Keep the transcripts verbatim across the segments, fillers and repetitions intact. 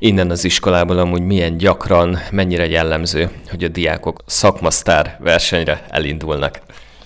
innen az iskolából amúgy milyen gyakran, mennyire jellemző, hogy a diákok szakmasztár versenyre elindulnak?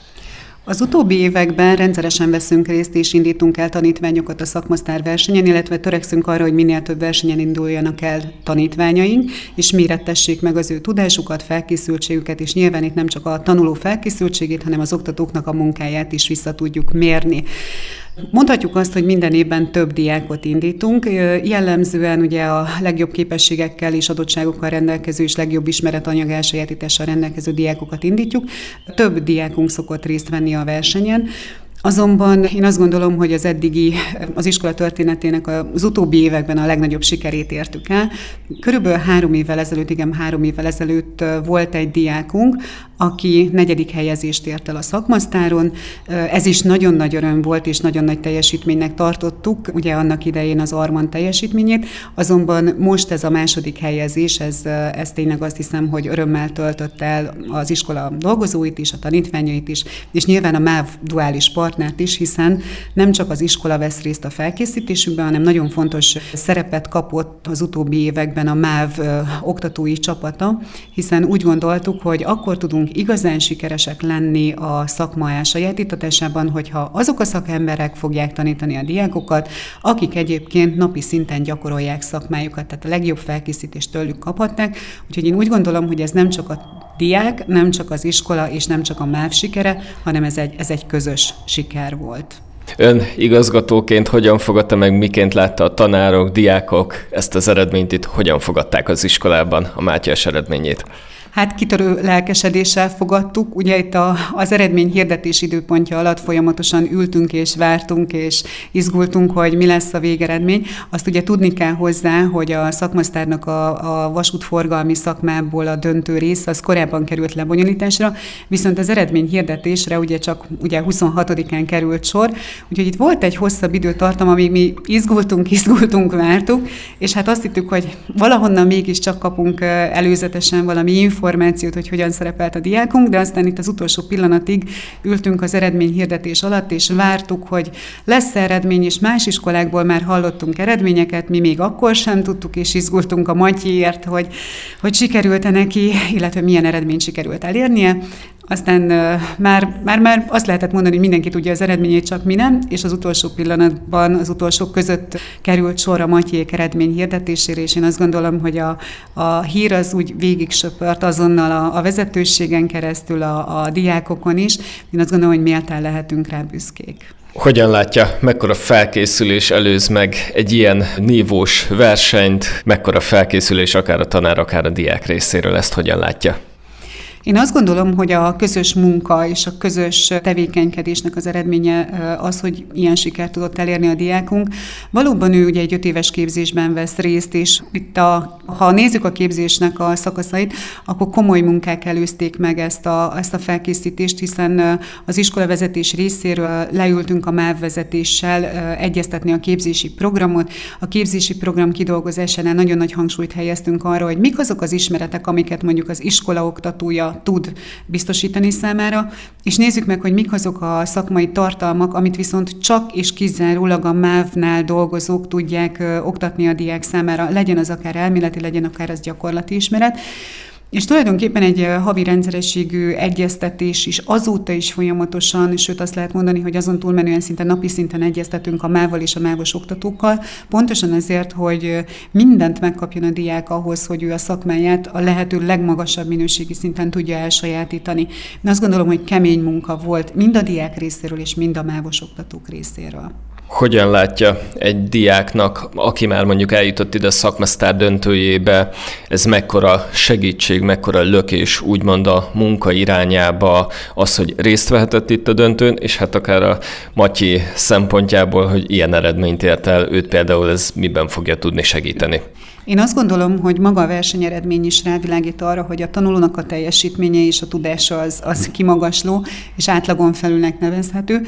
Az utóbbi években rendszeresen veszünk részt és indítunk el tanítványokat a szakmasztár versenyen, illetve törekszünk arra, hogy minél több versenyen induljanak el tanítványaink, és mérettessék meg az ő tudásukat, felkészültségüket, és nyilván itt nem csak a tanuló felkészültségét, hanem az oktatóknak a munkáját is vissza tudjuk mérni. Mondhatjuk azt, hogy minden évben több diákot indítunk, jellemzően ugye a legjobb képességekkel és adottságokkal rendelkező és legjobb ismeretanyag elsajátítással rendelkező diákokat indítjuk. Több diákunk szokott részt venni a versenyen. Azonban én azt gondolom, hogy az eddigi, az iskola történetének az utóbbi években a legnagyobb sikerét értük el. Körülbelül három évvel ezelőtt, igen, három évvel ezelőtt volt egy diákunk, aki negyedik helyezést ért el a szakmasztáron. Ez is nagyon nagy öröm volt, és nagyon nagy teljesítménynek tartottuk, ugye annak idején az Arman teljesítményét, azonban most ez a második helyezés, ez, ez tényleg azt hiszem, hogy örömmel töltött el az iskola dolgozóit is, a tanítványait is, és nyilván a MÁV duális partnert is, hiszen nem csak az iskola vesz részt a felkészítésükben, hanem nagyon fontos szerepet kapott az utóbbi években a MÁV oktatói csapata, hiszen úgy gondoltuk, hogy akkor tudunk igazán sikeresek lenni a szakma elsajátítatásában, hogyha azok a szakemberek fogják tanítani a diákokat, akik egyébként napi szinten gyakorolják szakmájukat, tehát a legjobb felkészítést tőlük kaphatták. Úgyhogy én úgy gondolom, hogy ez nem csak a diák, nem csak az iskola és nem csak a MÁV sikere, hanem ez egy, ez egy közös siker volt. Ön igazgatóként hogyan fogadta meg, miként látta a tanárok, diákok ezt az eredményt itt, hogyan fogadták az iskolában a Mátyás eredményét? Hát kitörő lelkesedéssel fogadtuk. Ugye itt a, az eredmény hirdetés időpontja alatt folyamatosan ültünk és vártunk és izgultunk, hogy mi lesz a végeredmény. Azt ugye tudni kell hozzá, hogy a szakmasztárnak a, a vasútforgalmi szakmából a döntő rész az korábban került lebonyolításra, viszont az eredmény hirdetésre ugye csak ugye huszonhatodikán került sor, úgyhogy itt volt egy hosszabb időtartam, amíg mi izgultunk, izgultunk, vártuk, és hát azt hittük, hogy valahonnan mégiscsak kapunk előzetesen valami információt, hogy hogyan szerepelt a diákunk, de aztán itt az utolsó pillanatig ültünk az eredményhirdetés alatt, és vártuk, hogy lesz eredmény, és más iskolákból már hallottunk eredményeket, mi még akkor sem tudtuk, és izgultunk a Matyiért, hogy, hogy sikerült-e neki, illetve milyen eredményt sikerült elérnie. Aztán uh, már, már, már azt lehetett mondani, hogy mindenki tudja az eredményét, csak mi nem, és az utolsó pillanatban, az utolsók között került sor a Matyiék eredmény hirdetésére, és én azt gondolom, hogy a, a hír az úgy végig söpört azonnal a, a vezetőségen keresztül, a, a diákokon is. Én azt gondolom, hogy méltán lehetünk rá büszkék. Hogyan látja, mekkora felkészülés előz meg egy ilyen nívós versenyt, mekkora felkészülés akár a tanár, akár a diák részéről, ezt hogyan látja? Én azt gondolom, hogy a közös munka és a közös tevékenykedésnek az eredménye az, hogy ilyen sikert tudott elérni a diákunk. Valóban ő ugye egy öt éves képzésben vesz részt, és itt a, ha nézzük a képzésnek a szakaszait, akkor komoly munkák előzték meg ezt a, ezt a felkészítést, hiszen az iskolavezetés részéről leültünk a MÁV vezetéssel egyeztetni a képzési programot. A képzési program kidolgozásánál nagyon nagy hangsúlyt helyeztünk arra, hogy mik azok az ismeretek, amiket mondjuk az iskola oktatója tud biztosítani számára, és nézzük meg, hogy mik azok a szakmai tartalmak, amit viszont csak és kizárólag a MÁV-nál dolgozók tudják ö, oktatni a diák számára, legyen az akár elméleti, legyen akár az gyakorlati ismeret. És tulajdonképpen egy havi rendszerességű egyeztetés is azóta is folyamatosan, sőt azt lehet mondani, hogy azon túlmenően szinte napi szinten egyeztetünk a MÁV-val és a MÁV-os oktatókkal, pontosan ezért, hogy mindent megkapjon a diák ahhoz, hogy ő a szakmáját a lehető legmagasabb minőségi szinten tudja elsajátítani. Én azt gondolom, hogy kemény munka volt mind a diák részéről és mind a MÁV-os oktatók részéről. Hogyan látja egy diáknak, aki már mondjuk eljutott ide a szakmasztár döntőjébe, ez mekkora segítség, mekkora lökés úgymond a munka irányába, az, hogy részt vehetett itt a döntőn, és hát akár a Matyi szempontjából, hogy ilyen eredményt ért el, őt például ez miben fogja tudni segíteni? Én azt gondolom, hogy maga a versenyeredmény is rávilágít arra, hogy a tanulónak a teljesítménye és a tudása az, az kimagasló, és átlagon felülnek nevezhető.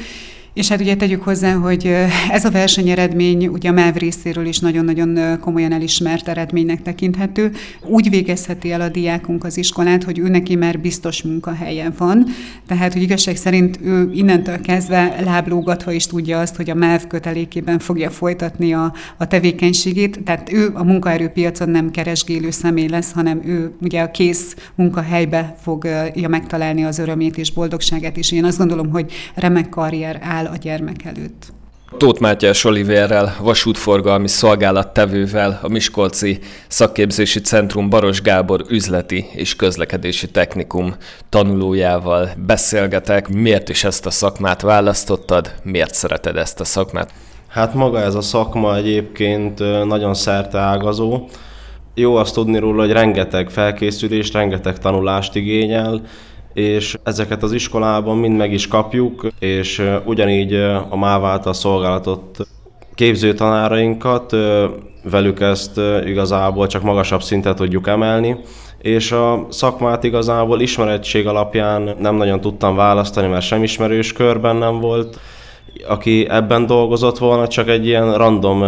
És hát ugye tegyük hozzá, hogy ez a versenyeredmény ugye a MÁV részéről is nagyon-nagyon komolyan elismert eredménynek tekinthető. Úgy végezheti el a diákunk az iskolát, hogy ő neki már biztos munkahelye van, tehát hogy igazság szerint ő innentől kezdve láblógatva is tudja azt, hogy a MÁV kötelékében fogja folytatni a, a tevékenységét, tehát ő a munkaerőpiacon nem keresgélő személy lesz, hanem ő ugye a kész munkahelybe fogja megtalálni az örömét és boldogságát, és én azt gondolom, hogy remek karrier áll a gyermek előtt. Tóth Mátyás Olivérrel, vasútforgalmi szolgálattevővel, a Miskolci Szakképzési Centrum Baros Gábor üzleti és közlekedési technikum tanulójával beszélgetek. Miért is ezt a szakmát választottad? Miért szereted ezt a szakmát? Hát maga ez a szakma egyébként nagyon szerteágazó. Jó azt tudni róla, hogy rengeteg felkészülést, rengeteg tanulást igényel, és ezeket az iskolában mind meg is kapjuk, és ugyanígy a MÁV által szolgálatott képzőtanárainkat, velük ezt igazából csak magasabb szintre tudjuk emelni, és a szakmát igazából ismerettség alapján nem nagyon tudtam választani, mert sem ismerős körben nem volt, aki ebben dolgozott volna, csak egy ilyen random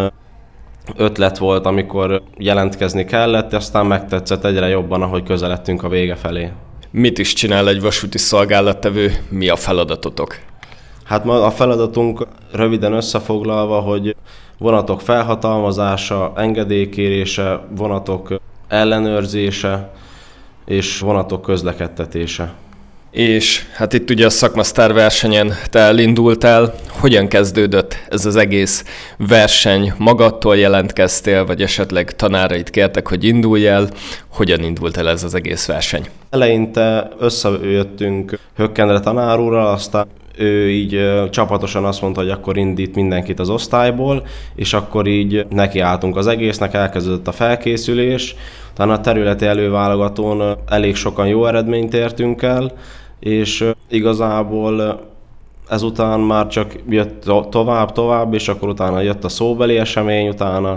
ötlet volt, amikor jelentkezni kellett, aztán megtetszett egyre jobban, ahogy közeledtünk a vége felé. Mit is csinál egy vasúti szolgálattevő? Mi a feladatotok? Hát ma a feladatunk röviden összefoglalva, hogy vonatok felhatalmazása, engedélykérése, vonatok ellenőrzése és vonatok közlekedtetése. És hát itt ugye a szakmasztár versenyen te elindultál. Hogyan kezdődött ez az egész verseny? Magadtól jelentkeztél, vagy esetleg tanáraid kértek, hogy indulj el? Hogyan indult el ez az egész verseny? Eleinte összejöttünk Hökkendre tanár úrral, aztán ő így csapatosan azt mondta, hogy akkor indít mindenkit az osztályból, és akkor így nekiálltunk az egésznek, elkezdődött a felkészülés, utána a területi előválogatón elég sokan jó eredményt értünk el, és igazából ezután már csak jött tovább-tovább, és akkor utána jött a szóbeli esemény, utána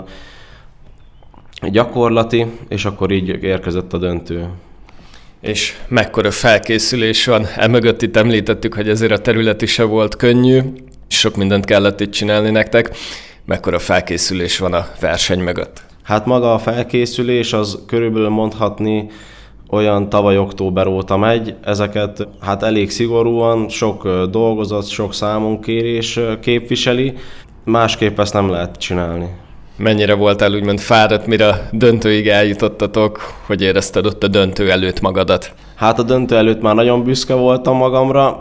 gyakorlati, és akkor így érkezett a döntő. És mekkora felkészülés van? Emögött itt említettük, hogy ezért a terület is se volt könnyű, sok mindent kellett itt csinálni nektek. Mekkora felkészülés van a verseny mögött? Hát maga a felkészülés az körülbelül mondhatni olyan tavaly október óta megy. Ezeket hát elég szigorúan, sok dolgozat, sok számunkérés képviseli, másképp ezt nem lehet csinálni. Mennyire voltál úgymond fáradt, mire a döntőig eljutottatok, hogy érezted ott a döntő előtt magadat? Hát a döntő előtt már nagyon büszke voltam magamra,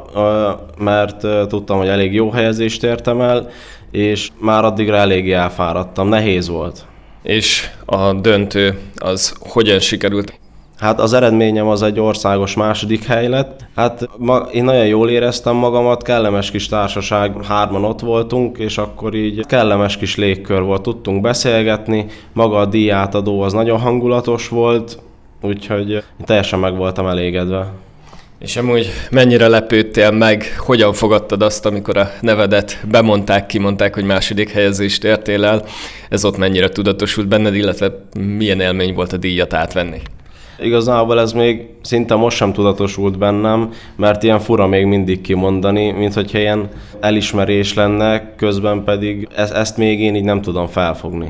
mert tudtam, hogy elég jó helyezést értem el, és már addigra eléggé elfáradtam, nehéz volt. És a döntő az hogyan sikerült? Hát az eredményem az egy országos második hely lett. Hát ma, én nagyon jól éreztem magamat, kellemes kis társaság, hárman ott voltunk, és akkor így kellemes kis légkör volt, tudtunk beszélgetni, maga a díjátadó az nagyon hangulatos volt, úgyhogy teljesen meg voltam elégedve. És amúgy mennyire lepődtél meg, hogyan fogadtad azt, amikor a nevedet bemondták, kimondták, hogy második helyezést értél el? Ez ott mennyire tudatosult benned, illetve milyen élmény volt a díjat átvenni? Igazából ez még szinte most sem tudatosult bennem, mert ilyen fura még mindig kimondani, mint hogyha ilyen elismerés lenne, közben pedig ezt még én így nem tudom felfogni.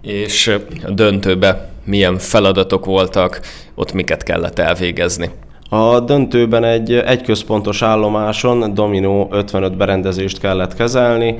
És a döntőben milyen feladatok voltak, ott miket kellett elvégezni? A döntőben egy egyközpontos állomáson Dominó ötvenöt berendezést kellett kezelni,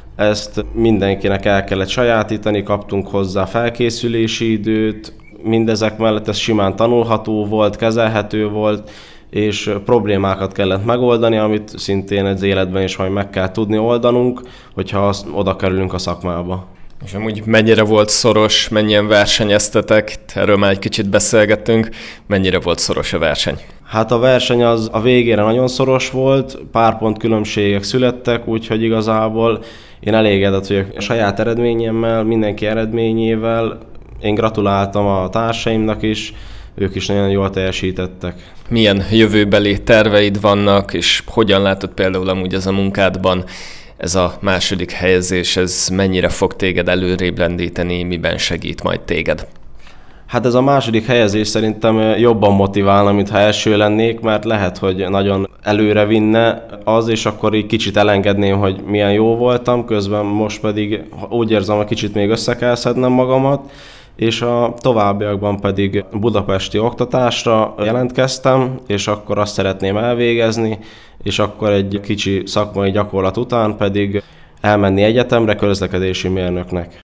ezt mindenkinek el kellett sajátítani, kaptunk hozzá felkészülési időt, mindezek mellett ez simán tanulható volt, kezelhető volt, és problémákat kellett megoldani, amit szintén az életben is majd meg kell tudni oldanunk, hogyha azt oda kerülünk a szakmába. És amúgy mennyire volt szoros, mennyien versenyeztetek, erről már egy kicsit beszélgettünk, mennyire volt szoros a verseny? Hát a verseny az a végére nagyon szoros volt, pár pont különbségek születtek, úgyhogy igazából én elégedett vagyok a saját eredményemmel, mindenki eredményével. Én gratuláltam a társaimnak is, ők is nagyon jól teljesítettek. Milyen jövőbeli terveid vannak, és hogyan látod például amúgy ez a munkádban, ez a második helyezés, ez mennyire fog téged előrébb lendíteni, miben segít majd téged? Hát ez a második helyezés szerintem jobban motiválna, mintha első lennék, mert lehet, hogy nagyon előre vinne az, és akkor így kicsit elengedném, hogy milyen jó voltam, közben most pedig úgy érzem, hogy kicsit még össze kell szednem magamat, és a továbbiakban pedig budapesti oktatásra jelentkeztem, és akkor azt szeretném elvégezni, és akkor egy kicsi szakmai gyakorlat után pedig elmenni egyetemre közlekedési mérnöknek.